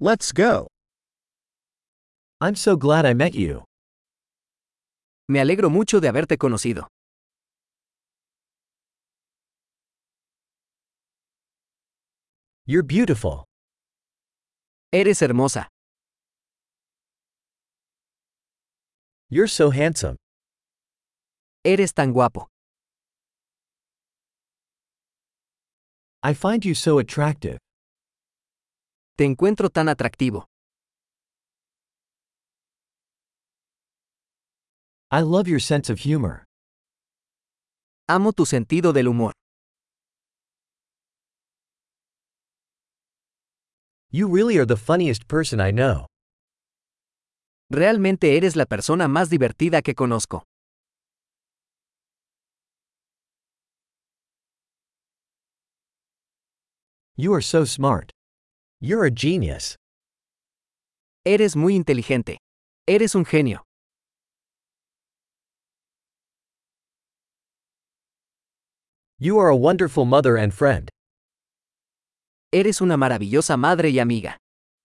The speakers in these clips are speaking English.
Let's go. I'm so glad I met you. Me alegro mucho de haberte conocido. You're beautiful. Eres hermosa. You're so handsome. Eres tan guapo. I find you so attractive. Te encuentro tan atractivo. I love your sense of humor. Amo tu sentido del humor. You really are the funniest person I know. Realmente eres la persona más divertida que conozco. You are so smart. You're a genius. Eres muy inteligente. Eres un genio. You are a wonderful mother and friend. Eres una maravillosa madre y amiga.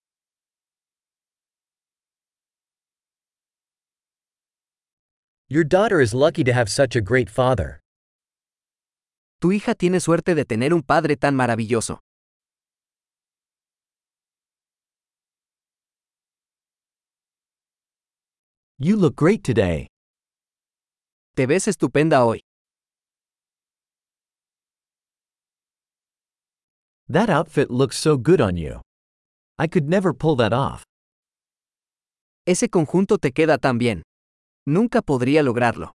Your daughter is lucky to have such a great father. Tu hija tiene suerte de tener un padre tan maravilloso. You look great today. Te ves estupenda hoy. That outfit looks so good on you. I could never pull that off. Ese conjunto te queda tan bien. Nunca podría lograrlo.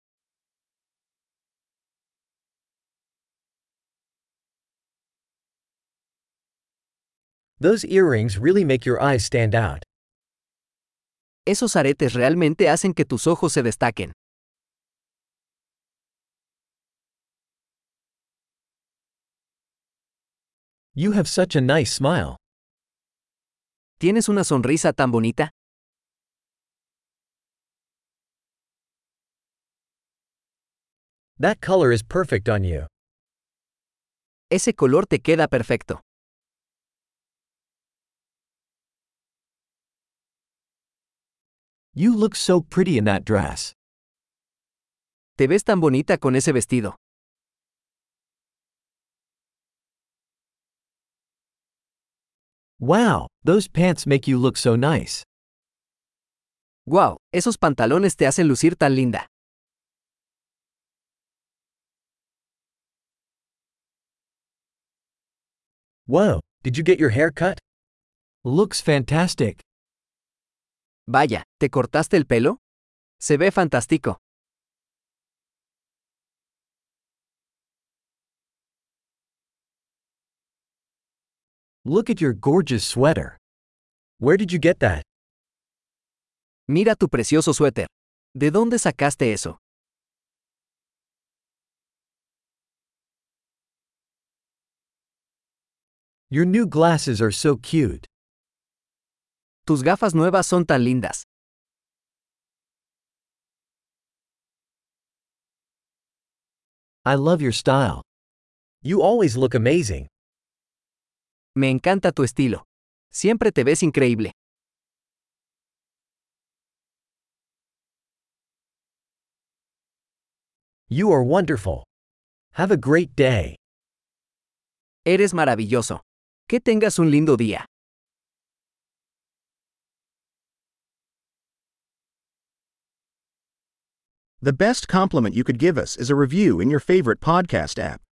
Those earrings really make your eyes stand out. Esos aretes realmente hacen que tus ojos se destaquen. You have such a nice smile. ¿Tienes una sonrisa tan bonita? That color is perfect on you. Ese color te queda perfecto. You look so pretty in that dress. Te ves tan bonita con ese vestido. Wow, those pants make you look so nice. ¡Guau! Esos pantalones te hacen lucir tan linda. Whoa, did you get your hair cut? Looks fantastic. Vaya, ¿te cortaste el pelo? Se ve fantástico. Look at your gorgeous sweater. Where did you get that? Mira tu precioso suéter. ¿De dónde sacaste eso? Your new glasses are so cute. Tus gafas nuevas son tan lindas. I love your style. You always look amazing. Me encanta tu estilo. Siempre te ves increíble. You are wonderful. Have a great day. Eres maravilloso. Que tengas un lindo día. The best compliment you could give us is a review in your favorite podcast app.